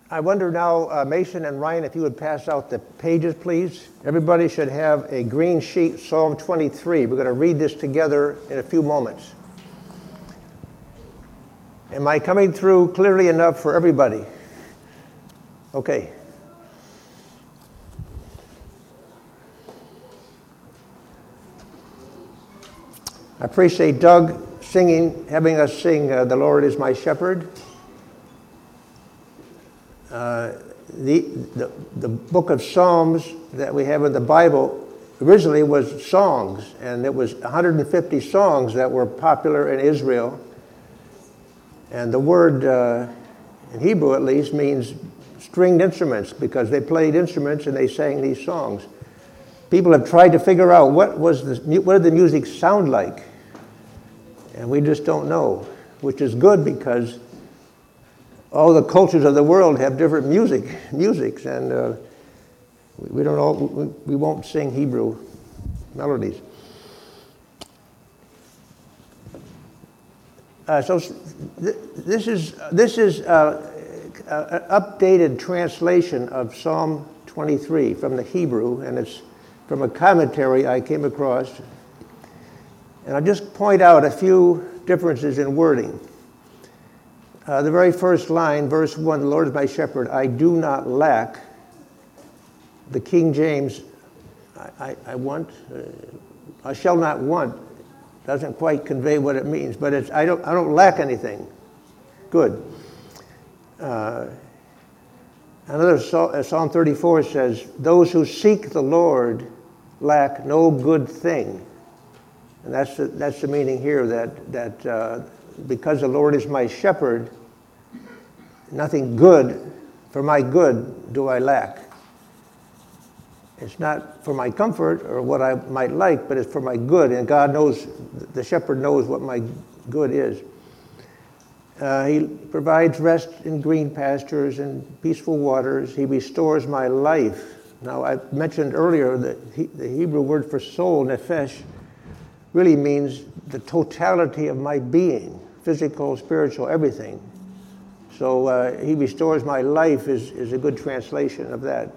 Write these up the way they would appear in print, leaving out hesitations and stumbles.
I wonder now, Mason and Ryan, if you would pass out the pages, please. Everybody should have a green sheet, Psalm 23. We're going to read this together in a few moments. Am I coming through clearly enough for everybody? Okay. I appreciate Doug having us sing The Lord is My Shepherd. The book of Psalms that we have in the Bible originally was songs, and it was 150 songs that were popular in Israel. And the word, in Hebrew at least, means stringed instruments, because they played instruments and they sang these songs. People have tried to figure out what did the music sound like, and we just don't know, which is good because all the cultures of the world have different musics, and we won't sing Hebrew melodies. So this is an updated translation of Psalm 23 from the Hebrew, and it's from a commentary I came across. And I'll just point out a few differences in wording. The very first line, verse 1, the Lord is my shepherd, I do not lack. The King James, I shall not want, doesn't quite convey what it means, but it's I don't lack anything. Good. Another Psalm 34 says, those who seek the Lord lack no good thing. And that's the meaning here, that because the Lord is my shepherd, nothing good, for my good, do I lack. It's not for my comfort or what I might like, but it's for my good. And God knows, the shepherd knows what my good is. He provides rest in green pastures and peaceful waters. He restores my life. Now, I mentioned earlier that the Hebrew word for soul, nephesh, really means the totality of my being, physical, spiritual, everything. So he restores my life is a good translation of that.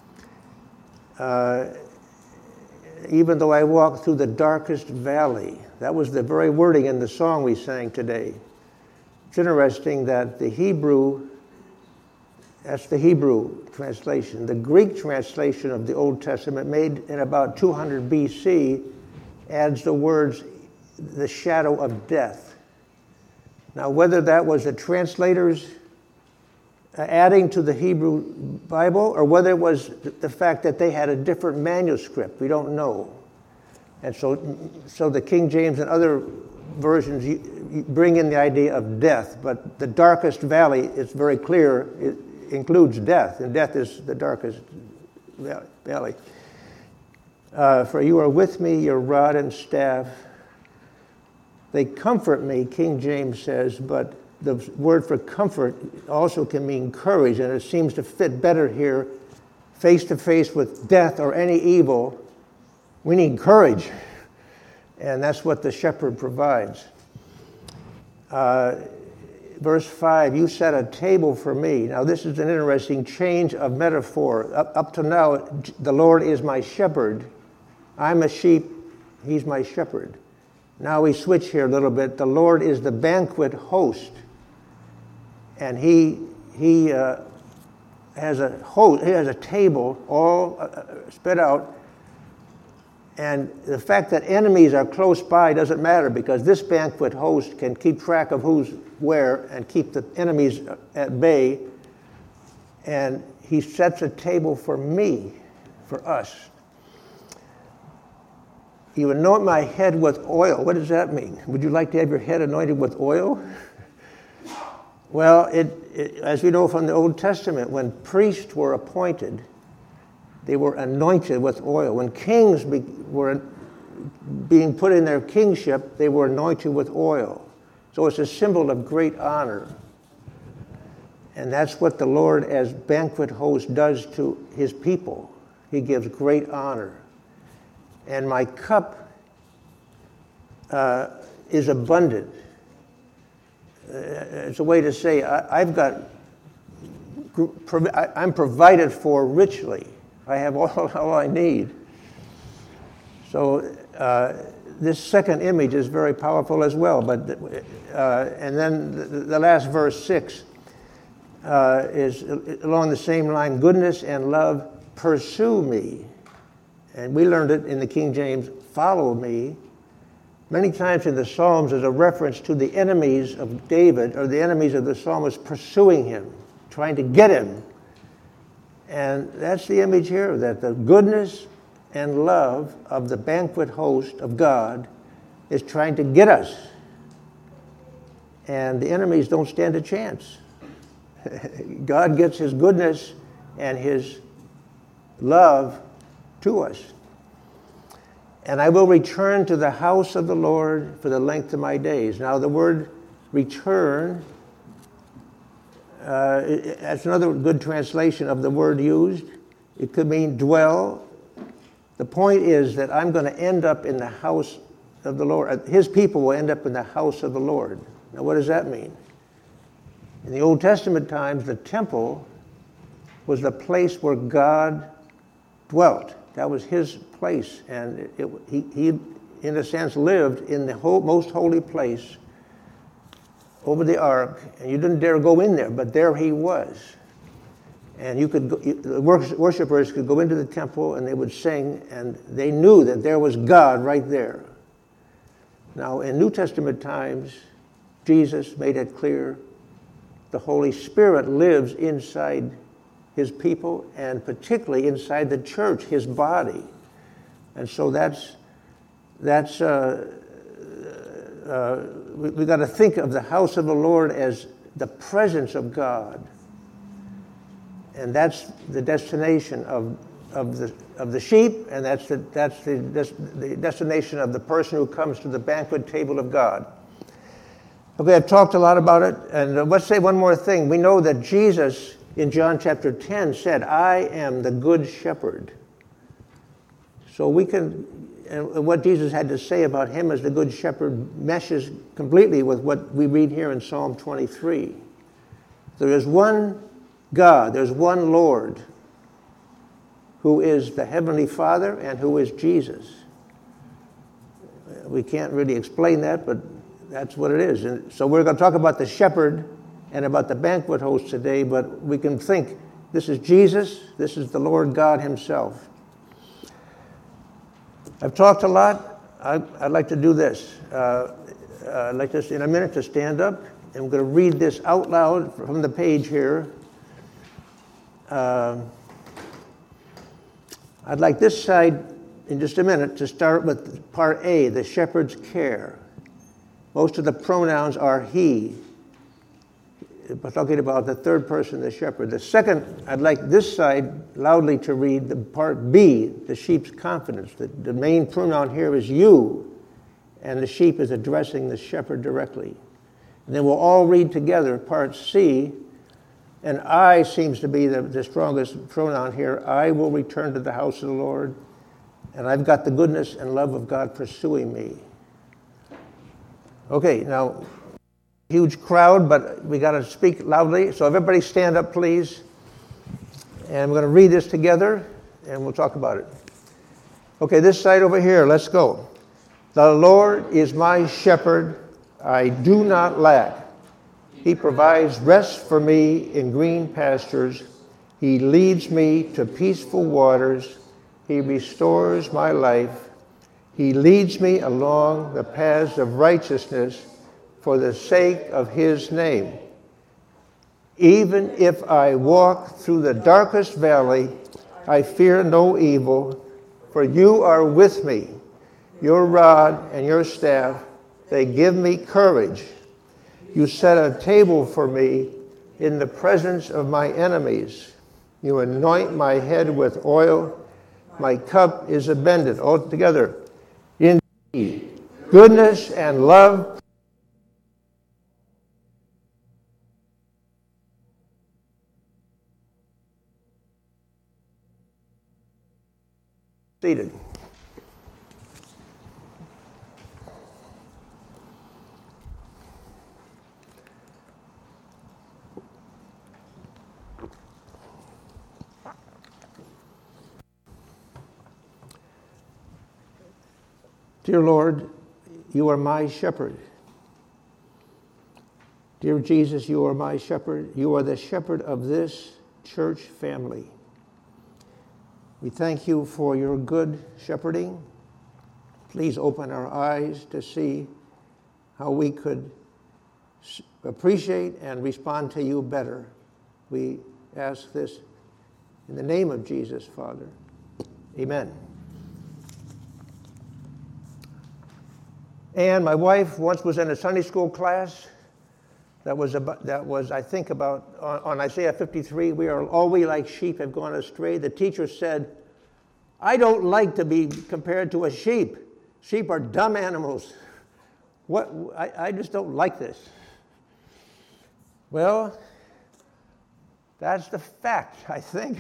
Even though I walk through the darkest valley, that was the very wording in the song we sang today. It's interesting that the Hebrew, that's the Hebrew translation. The Greek translation of the Old Testament, made in about 200 BC, adds the words, the shadow of death. Now, whether that was the translators adding to the Hebrew Bible, or whether it was the fact that they had a different manuscript, we don't know. And so the King James and other versions you bring in the idea of death, but the darkest valley, it's very clear, it includes death, and death is the darkest valley. For you are with me, your rod and staff, they comfort me, King James says, but the word for comfort also can mean courage, and it seems to fit better here, face to face with death or any evil. We need courage, and that's what the shepherd provides. Verse 5, you set a table for me. Now, this is an interesting change of metaphor. Up to now, the Lord is my shepherd. I'm a sheep, he's my shepherd. Now we switch here a little bit. The Lord is the banquet host. And he has a host, he has a table all spread out. And the fact that enemies are close by doesn't matter, because this banquet host can keep track of who's where and keep the enemies at bay. And he sets a table for me, for us. You anoint my head with oil. What does that mean? Would you like to have your head anointed with oil? Well, as we know from the Old Testament, when priests were appointed, they were anointed with oil. When kings were being put in their kingship, they were anointed with oil. So it's a symbol of great honor. And that's what the Lord, as banquet host, does to his people. He gives great honor. And my cup is abundant. It's a way to say I've got I'm provided for richly. I have all I need. So this second image is very powerful as well. But and then the last verse 6 is along the same line. Goodness and love pursue me. And we learned it in the King James, follow me. Many times in the Psalms there's a reference to the enemies of David, or the enemies of the psalmist pursuing him, trying to get him. And that's the image here, that the goodness and love of the banquet host of God is trying to get us. And the enemies don't stand a chance. God gets his goodness and his love to us. And I will return to the house of the Lord for the length of my days. Now the word return, that's another good translation of the word used. It could mean dwell. The point is that I'm going to end up in the house of the Lord. His people will end up in the house of the Lord. Now what does that mean? In the Old Testament times, the temple was the place where God dwelt. That was his place, and he, in a sense, lived in the most holy place over the ark, and you didn't dare go in there, but there he was. And the worshipers could go into the temple, and they would sing, and they knew that there was God right there. Now, in New Testament times, Jesus made it clear the Holy Spirit lives inside his people, and particularly inside the church, his body. And so we got to think of the house of the Lord as the presence of God. And that's the destination of the sheep, and that's the destination of the person who comes to the banquet table of God. Okay, I've talked a lot about it, and let's say one more thing. We know that Jesus in John chapter 10 said, I am the good shepherd. So we can, and what Jesus had to say about him as the good shepherd meshes completely with what we read here in Psalm 23. There is one God, there's one Lord, who is the Heavenly Father and who is Jesus. We can't really explain that, but that's what it is. And so we're going to talk about the shepherd and about the banquet host today, but we can think this is Jesus, this is the Lord God himself. I've talked a lot. I'd like to do this. I'd like this in a minute to stand up, and I'm going to read this out loud from the page here. I'd like this side in just a minute to start with part A, the shepherd's care. Most of the pronouns are he. We're talking about the third person, the shepherd. The second, I'd like this side loudly to read the part B, the sheep's confidence. The main pronoun here is you, and the sheep is addressing the shepherd directly. And then we'll all read together part C, and I seems to be the strongest pronoun here. I will return to the house of the Lord, and I've got the goodness and love of God pursuing me. Okay, now, huge crowd, but we got to speak loudly. So everybody stand up, please. And we're going to read this together, and we'll talk about it. Okay, this side over here, let's go. The Lord is my shepherd, I do not lack. He provides rest for me in green pastures. He leads me to peaceful waters. He restores my life. He leads me along the paths of righteousness for the sake of his name. Even if I walk through the darkest valley, I fear no evil, for you are with me. Your rod and your staff, they give me courage. You set a table for me in the presence of my enemies. You anoint my head with oil. My cup is abundant. All together. Indeed, goodness and love seated. Dear Lord, you are my shepherd. Dear Jesus, you are my shepherd. You are the shepherd of this church family. We thank you for your good shepherding. Please open our eyes to see how we could appreciate and respond to you better. We ask this in the name of Jesus, Father. Amen. And my wife once was in a Sunday school class that was I think about on Isaiah 53. All we like sheep have gone astray. The teacher said, "I don't like to be compared to a sheep. Sheep are dumb animals. I just don't like this." Well, that's the fact, I think.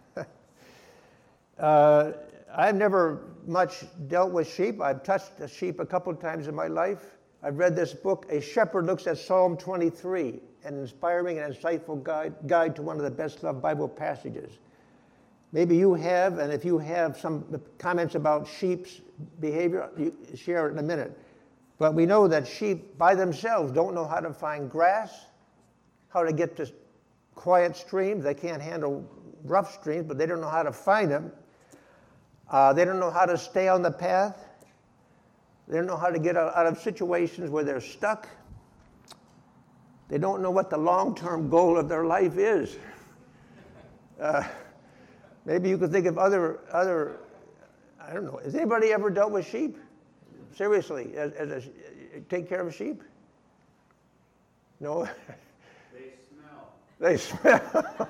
I've never much dealt with sheep. I've touched a sheep a couple of times in my life. I've read this book, A Shepherd Looks at Psalm 23, an inspiring and insightful guide to one of the best-loved Bible passages. Maybe you have, and if you have some comments about sheep's behavior, you share it in a minute. But we know that sheep by themselves don't know how to find grass, how to get to quiet streams. They can't handle rough streams, but they don't know how to find them. They don't know how to stay on the path. They don't know how to get out of situations where they're stuck. They don't know what the long-term goal of their life is. Maybe you could think of other. I don't know. Has anybody ever dealt with sheep? Seriously, take care of sheep? No? They smell.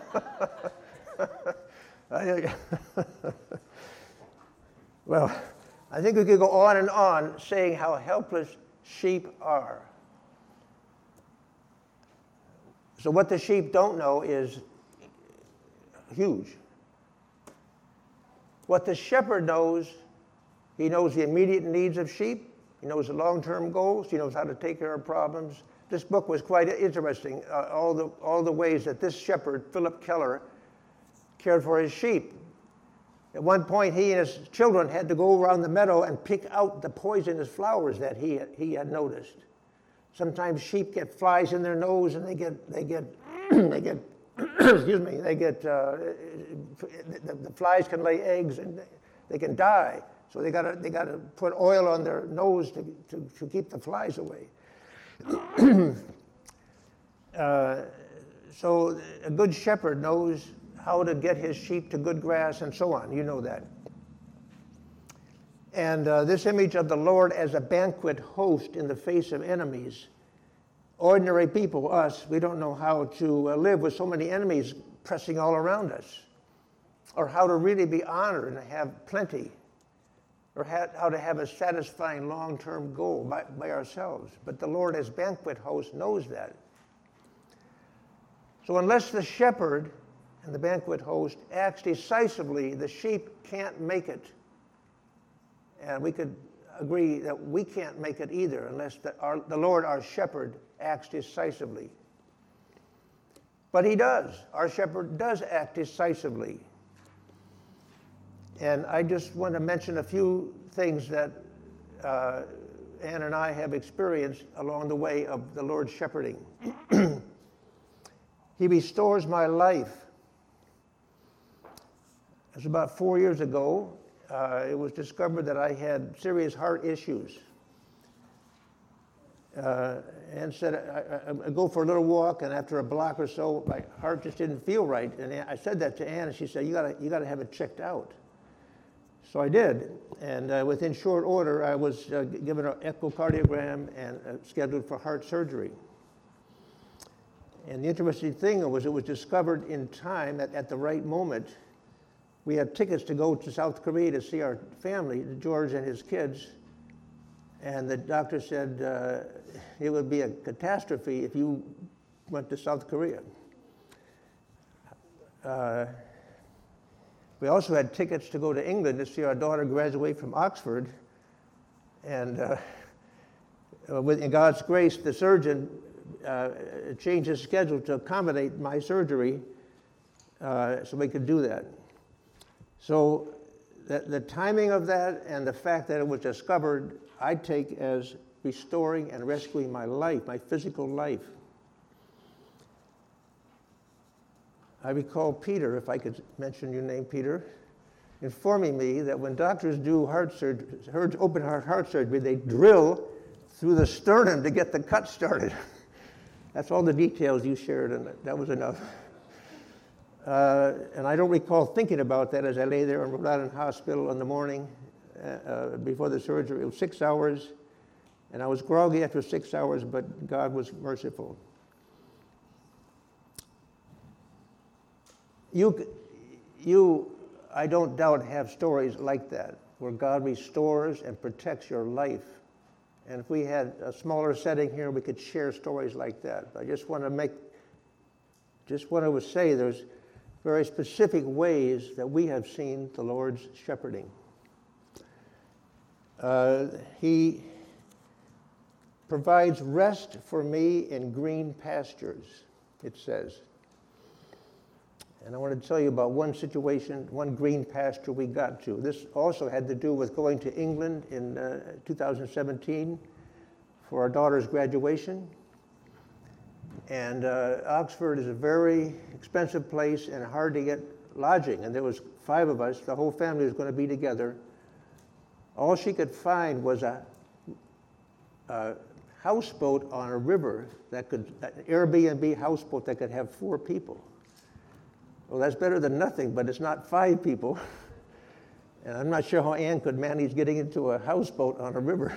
Well, I think we could go on and on saying how helpless sheep are. So what the sheep don't know is huge. What the shepherd knows, he knows the immediate needs of sheep. He knows the long-term goals. He knows how to take care of problems. This book was quite interesting, all the ways that this shepherd, Philip Keller, cared for his sheep. At one point, he and his children had to go around the meadow and pick out the poisonous flowers that he had noticed. Sometimes sheep get flies in their nose, and they get excuse me, the flies can lay eggs and they can die. So they gotta put oil on their nose to keep the flies away. So a good shepherd knows how to get his sheep to good grass and so on. You know that. And this image of the Lord as a banquet host in the face of enemies. Ordinary people, us, we don't know how to live with so many enemies pressing all around us, or how to really be honored and have plenty, or how to have a satisfying long-term goal by ourselves. But the Lord as banquet host knows that. So unless the shepherd and the banquet host acts decisively, the sheep can't make it. And we could agree that we can't make it either unless the Lord, our shepherd, acts decisively. But he does. Our shepherd does act decisively. And I just want to mention a few things that Ann and I have experienced along the way of the Lord's shepherding. He restores my life. It was about 4 years ago. It was discovered that I had serious heart issues. Ann said, I go for a little walk, and after a block or so, my heart just didn't feel right. And I said that to Ann, and she said, you gotta have it checked out. So I did, and within short order, I was given an echocardiogram and scheduled for heart surgery. And the interesting thing was it was discovered in time at the right moment. We had tickets to go to South Korea to see our family, George and his kids, and the doctor said it would be a catastrophe if you went to South Korea. We also had tickets to go to England to see our daughter graduate from Oxford, and in God's grace, the surgeon changed his schedule to accommodate my surgery so we could do that. So the timing of that and the fact that it was discovered, I take as restoring and rescuing my life, my physical life. I recall Peter, if I could mention your name, Peter, informing me that when doctors do open heart surgery, they drill through the sternum to get the cut started. That's all the details you shared, and that was enough. And I don't recall thinking about that as I lay there in Rhode Island Hospital in the morning before the surgery. It was 6 hours, and I was groggy after 6 hours, but God was merciful. You, I don't doubt, have stories like that, where God restores and protects your life. And if we had a smaller setting here, we could share stories like that. But I just want to say there's very specific ways that we have seen the Lord's shepherding. He provides rest for me in green pastures, it says. And I want to tell you about one situation, one green pasture we got to. This also had to do with going to England in 2017 for our daughter's graduation. And Oxford is a very expensive place and hard to get lodging. And there was 5 of us. The whole family was going to be together. All she could find was a houseboat on a river an Airbnb houseboat that could have 4 people. Well, that's better than nothing, but it's not 5 people. And I'm not sure how Ann could manage getting into a houseboat on a river.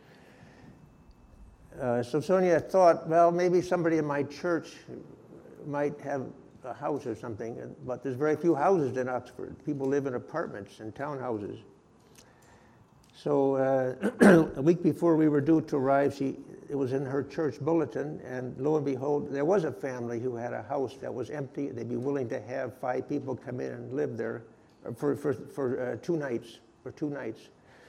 So Sonia thought, well, maybe somebody in my church might have a house or something, but there's very few houses in Oxford. People live in apartments and townhouses. So a week before we were due to arrive, it was in her church bulletin, and lo and behold, there was a family who had a house that was empty. They'd be willing to have 5 people come in and live there for 2 nights. For 2 nights.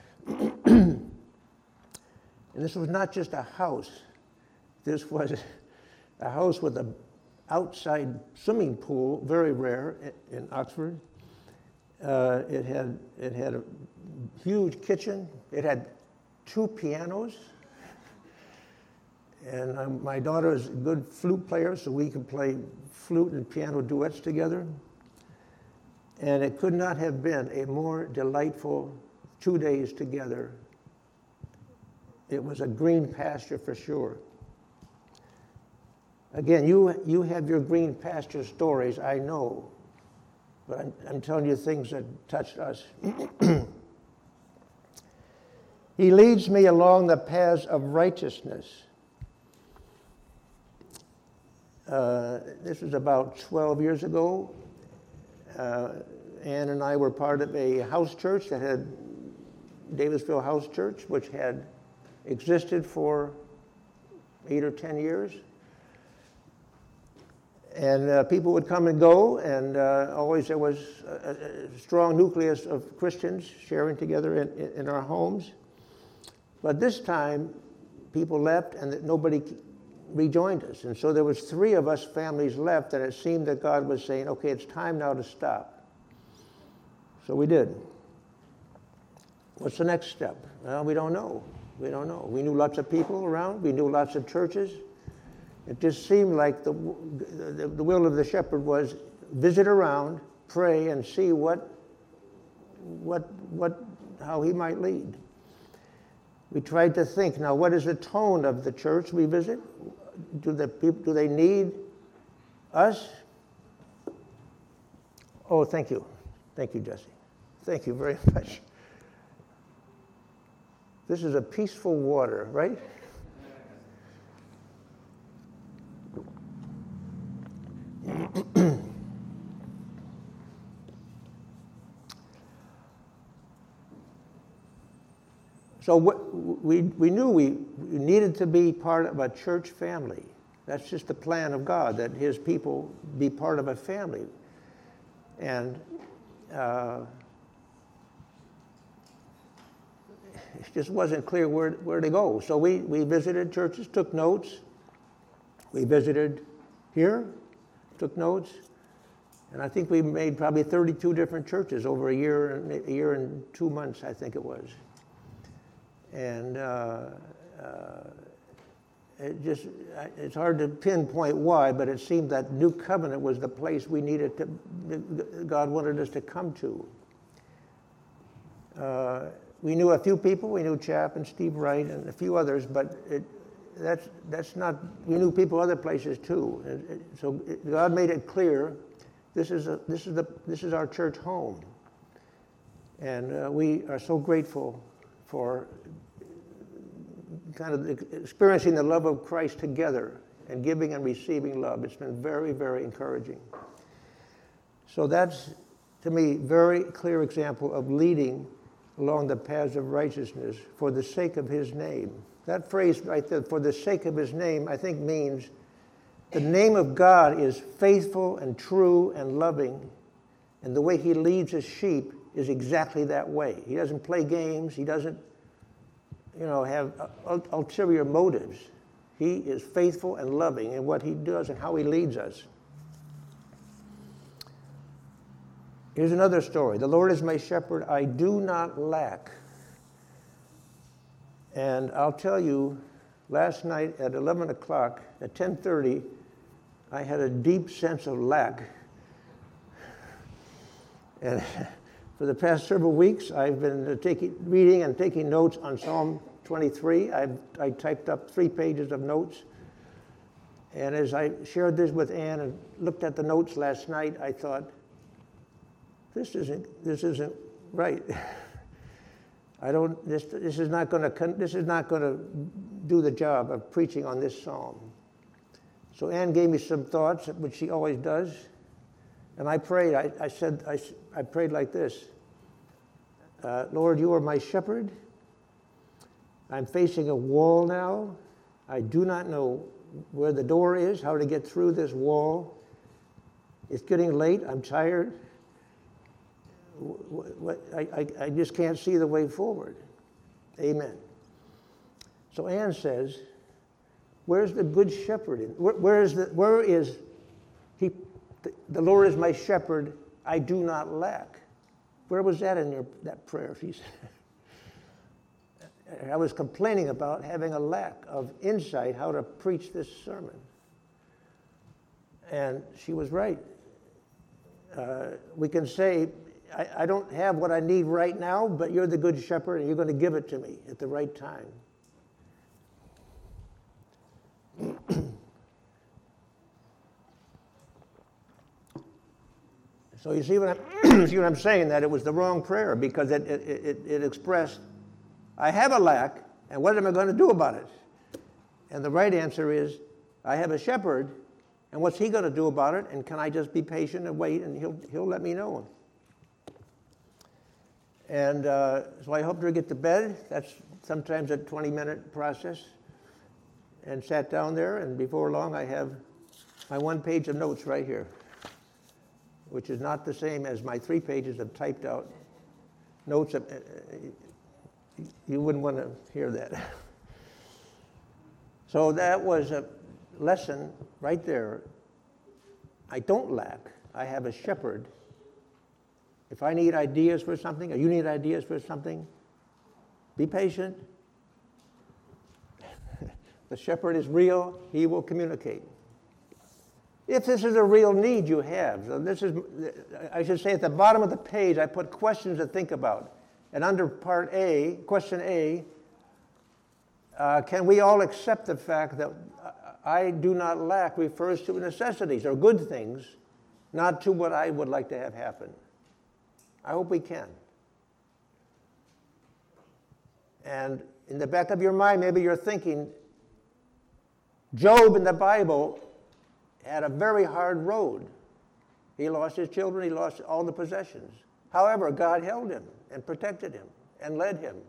And this was not just a house. This was a house with an outside swimming pool, very rare in Oxford. It had a huge kitchen. It had 2 pianos. And my daughter is a good flute player, so we could play flute and piano duets together. And it could not have been a more delightful 2 days together. It was a green pasture for sure. Again, you have your green pasture stories, I know. But I'm telling you things that touched us. He leads me along the paths of righteousness. This was about 12 years ago. Ann and I were part of a house church that had Davisville House Church, which had existed for 8 or 10 years. And people would come and go, and always there was a strong nucleus of Christians sharing together in our homes. But this time, people left, and nobody rejoined us. And so there was 3 of us families left, and it seemed that God was saying, okay, it's time now to stop. So we did. What's the next step? Well, we don't know. We don't know. We knew lots of people around. We knew lots of churches. It just seemed like the will of the shepherd was visit around, pray, and see how he might lead. We tried to think, now what is the tone of the church we visit? Do they need us? Oh, thank you. Thank you, Jesse. Thank you very much. This is a peaceful water, right? So we knew we needed to be part of a church family. That's just the plan of God, that his people be part of a family. And it just wasn't clear where to go. So we visited churches, took notes. We visited here, took notes. And I think we made probably 32 different churches over a year and 2 months, I think it was. And it's hard to pinpoint why, but it seemed that New Covenant was the place we needed to, God wanted us to come to. We knew a few people. We knew Chap and Steve Wright and a few others, but that's not. We knew people other places too. So God made it clear, this is our church home, and we are so grateful for kind of experiencing the love of Christ together and giving and receiving love. It's been very, very encouraging. So that's, to me, very clear example of leading along the paths of righteousness for the sake of his name. That phrase right there, for the sake of his name, I think means the name of God is faithful and true and loving, and the way he leads his sheep is exactly that way. He doesn't play games. He doesn't, have ulterior motives. He is faithful and loving in what he does and how he leads us. Here's another story. The Lord is my shepherd, I do not lack. And I'll tell you, last night at 11 o'clock, at 10:30, I had a deep sense of lack. And for the past several weeks, I've been reading and taking notes on Psalm 23. I typed up 3 pages of notes. And as I shared this with Ann and looked at the notes last night, I thought, this isn't right. This is not going to do the job of preaching on this psalm. So Ann gave me some thoughts, which she always does, and I prayed. I prayed like this: Lord, you are my shepherd. I'm facing a wall now. I do not know where the door is, how to get through this wall. It's getting late. I'm tired. I just can't see the way forward. Amen. So Ann says, where's the good shepherd? Where is he? The Lord is my shepherd, I do not lack. Where was that in that prayer? She said. I was complaining about having a lack of insight how to preach this sermon. And she was right. We can say, I don't have what I need right now, but you're the good shepherd and you're going to give it to me at the right time. So you see what I'm saying? That it was the wrong prayer because it expressed, I have a lack, and what am I going to do about it? And the right answer is, I have a shepherd, and what's he going to do about it? And can I just be patient and wait, and he'll let me know? And so I helped her get to bed. That's sometimes a 20-minute process. And sat down there, and before long I have my 1 page of notes right here, which is not the same as my 3 pages of typed out notes. You wouldn't want to hear that. So that was a lesson right there. I don't lack. I have a shepherd. If I need ideas for something, or you need ideas for something, be patient. The shepherd is real. He will communicate. If this is a real need you have, so this is, I should say at the bottom of the page, I put questions to think about. And under part A, question A, can we all accept the fact that I do not lack refers to necessities or good things, not to what I would like to have happen? I hope we can. And in the back of your mind, maybe you're thinking, Job in the Bible had a very hard road. He lost his children, he lost all the possessions. However, God held him and protected him and led him.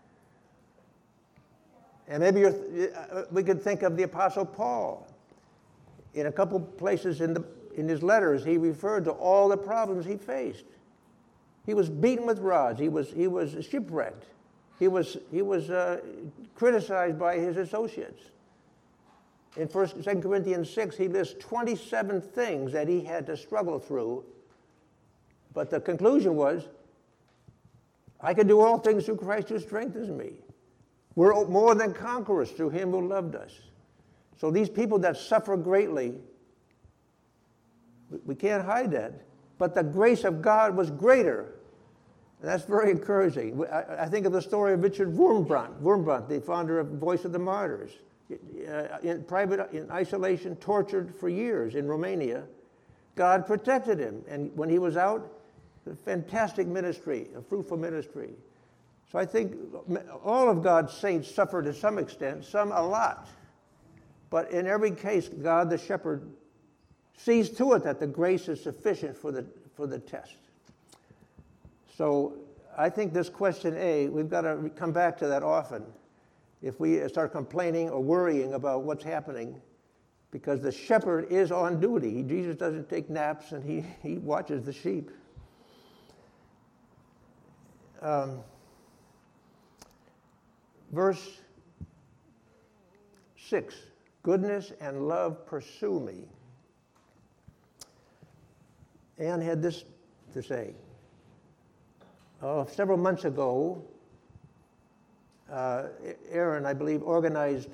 And maybe we could think of the Apostle Paul. In a couple places in his letters, he referred to all the problems he faced. He was beaten with rods. He was shipwrecked. He was criticized by his associates. In 2 Corinthians 6, he lists 27 things that he had to struggle through. But the conclusion was, I can do all things through Christ who strengthens me. We're more than conquerors through him who loved us. So these people that suffer greatly, we can't hide that. But the grace of God was greater. And that's very encouraging. I think of the story of Richard Wurmbrand, the founder of Voice of the Martyrs. In isolation, tortured for years in Romania. God protected him. And when he was out, a fantastic ministry, a fruitful ministry. So I think all of God's saints suffer to some extent, some a lot. But in every case, God the shepherd sees to it that the grace is sufficient for the test. So I think this question A, we've got to come back to that often. If we start complaining or worrying about what's happening, because the shepherd is on duty. Jesus doesn't take naps, and he watches the sheep. Verse 6, goodness and love pursue me. Anne had this to say. Several months ago, Aaron, I believe, organized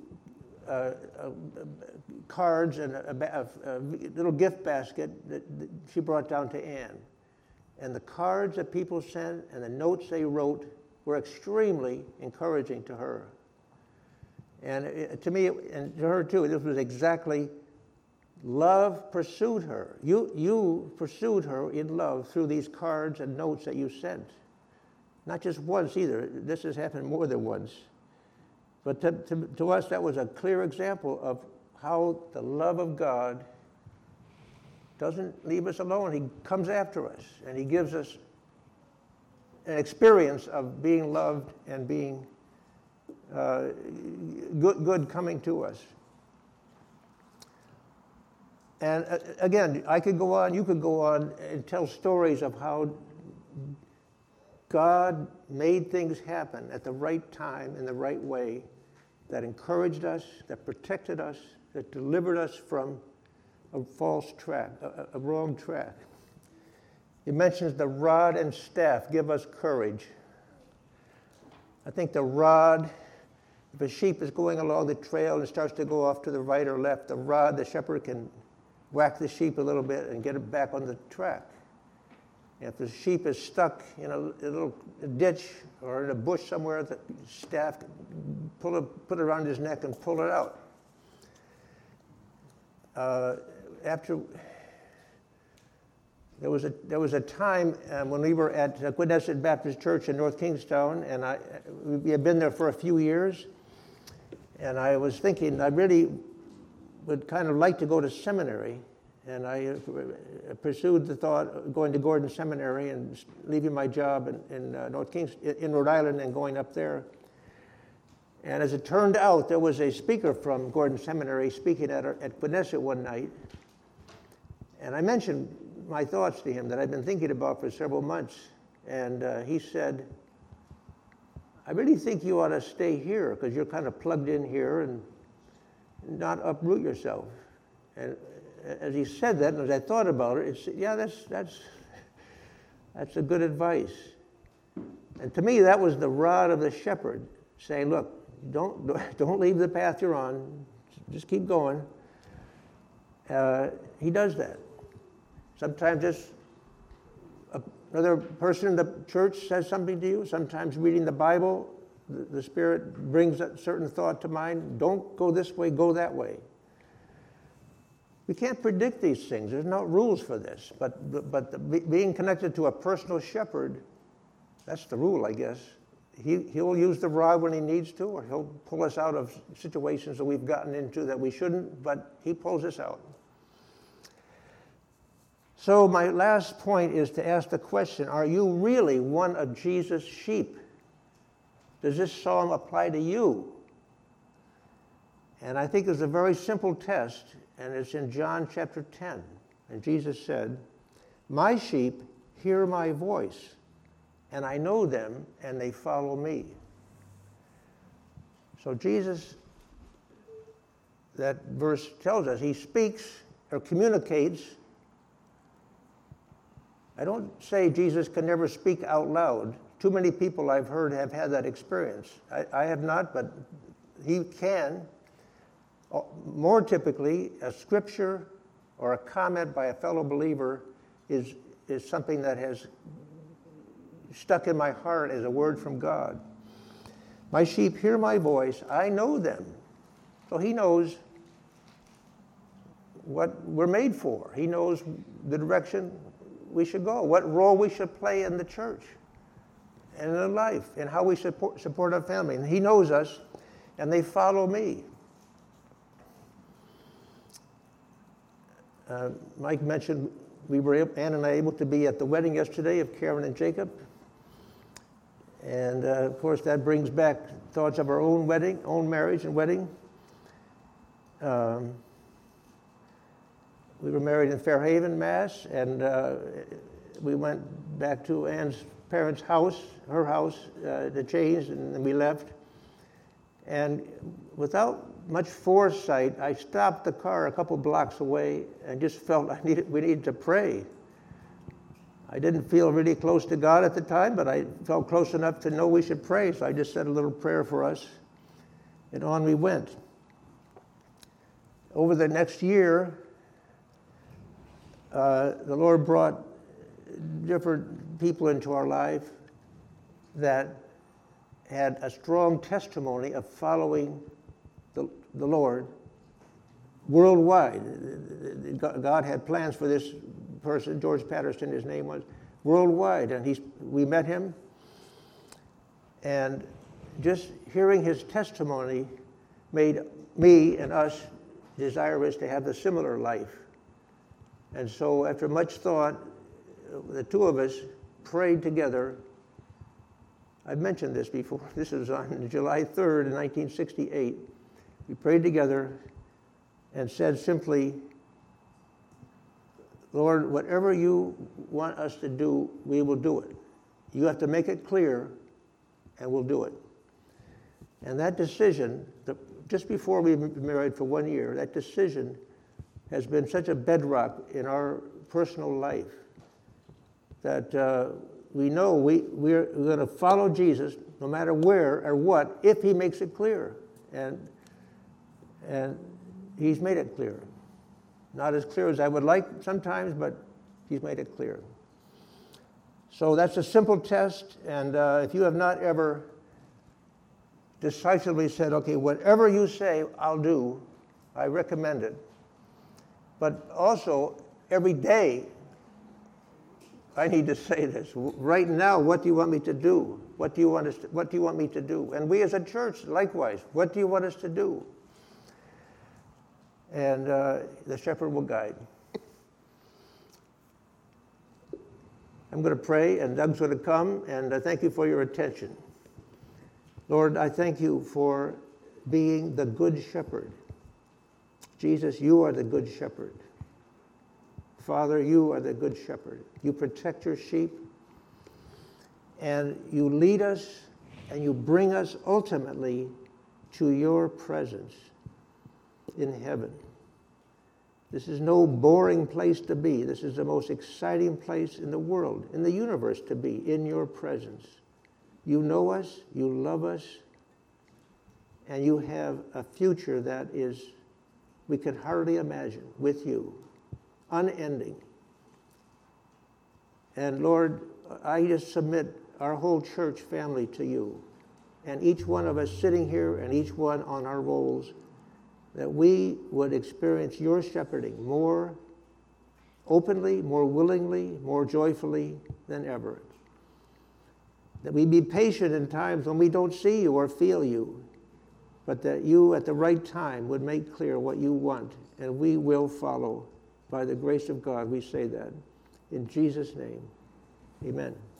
cards and a little gift basket that she brought down to Anne. And the cards that people sent and the notes they wrote were extremely encouraging to her. And to me, and to her too, this was exactly love pursued her. You pursued her in love through these cards and notes that you sent. Not just once either. This has happened more than once. But to us, that was a clear example of how the love of God doesn't leave us alone. He comes after us, and he gives us an experience of being loved and being good coming to us. And again, I could go on, you could go on and tell stories of how God made things happen at the right time in the right way that encouraged us, that protected us, that delivered us from a false track, a wrong track. He mentions the rod and staff give us courage. I think the rod, if a sheep is going along the trail and starts to go off to the right or left, the rod, the shepherd can whack the sheep a little bit and get it back on the track. If the sheep is stuck in a little ditch or in a bush somewhere, the staff put it around his neck and pull it out. There was a time when we were at Gwinnett Baptist Church in North Kingstown, and we had been there for a few years, and I was thinking I really would kind of like to go to seminary. And I pursued the thought of going to Gordon Seminary and leaving my job in Rhode Island and going up there. And as it turned out, there was a speaker from Gordon Seminary speaking at Knesset one night. And I mentioned my thoughts to him that I'd been thinking about for several months. And he said, I really think you ought to stay here because you're kind of plugged in here and not uproot yourself. And as he said that, and as I thought about it, that's a good advice. And to me, that was the rod of the shepherd, saying, look, don't leave the path you're on. Just keep going. He does that. Sometimes just another person in the church says something to you. Sometimes reading the Bible, the Spirit brings a certain thought to mind. Don't go this way, go that way. We can't predict these things. There's no rules for this. But being connected to a personal shepherd, that's the rule, I guess. He'll use the rod when he needs to, or he'll pull us out of situations that we've gotten into that we shouldn't, but he pulls us out. So my last point is to ask the question, are you really one of Jesus' sheep? Does this psalm apply to you? And I think it's a very simple test, and it's in John chapter 10. And Jesus said, my sheep hear my voice, and I know them, and they follow me. So Jesus that verse tells us. He speaks or communicates. I don't say Jesus can never speak out loud. Too many people I've heard have had that experience. I have not, but he can. More typically, a scripture or a comment by a fellow believer is something that has stuck in my heart as a word from God. My sheep hear my voice. I know them. So he knows what we're made for. He knows the direction we should go, what role we should play in the church and in life, and how we support our family. And he knows us, and they follow me. Mike mentioned Ann and I able to be at the wedding yesterday of Karen and Jacob. And of course, that brings back thoughts of our own wedding, own marriage and wedding. We were married in Fairhaven, Mass, and we went back to Ann's parents' house, her house, to change, and then we left. And without much foresight, I stopped the car a couple blocks away and just felt we needed to pray. I didn't feel really close to God at the time, but I felt close enough to know we should pray, so I just said a little prayer for us, and on we went. Over the next year, the Lord brought different people into our life that had a strong testimony of following the Lord worldwide. God had plans for this person, George Patterson, his name was, worldwide, and we met him, and just hearing his testimony made me and us desirous to have a similar life. And so after much thought, the two of us prayed together. I've mentioned this before. This was on July 3rd, 1968. We prayed together and said simply, Lord, whatever you want us to do, we will do it. You have to make it clear, and we'll do it. And that decision, just before we were married for 1 year, that decision has been such a bedrock in our personal life that we know we're going to follow Jesus no matter where or what, if he makes it clear. And he's made it clear. Not as clear as I would like sometimes, but he's made it clear. So that's a simple test, and if you have not ever decisively said, okay, whatever you say, I'll do, I recommend it. But also, every day, I need to say this. Right now, what do you want me to do? What do you want me to do? And we as a church, likewise, what do you want us to do? And the shepherd will guide. I'm going to pray, and Doug's going to come, and I thank you for your attention. Lord, I thank you for being the good shepherd. Jesus, you are the good shepherd. Father, you are the good shepherd. You protect your sheep, and you lead us, and you bring us ultimately to your presence in heaven. This is no boring place to be. This is the most exciting place in the world, in the universe, to be in your presence. You know us, you love us, and you have a future that is, we can hardly imagine, with you, unending. And Lord, I just submit our whole church family to you, and each one of us sitting here and each one on our roles, that we would experience your shepherding more openly, more willingly, more joyfully than ever. That we be patient in times when we don't see you or feel you, but that you at the right time would make clear what you want, and we will follow. By the grace of God, we say that. In Jesus' name, amen.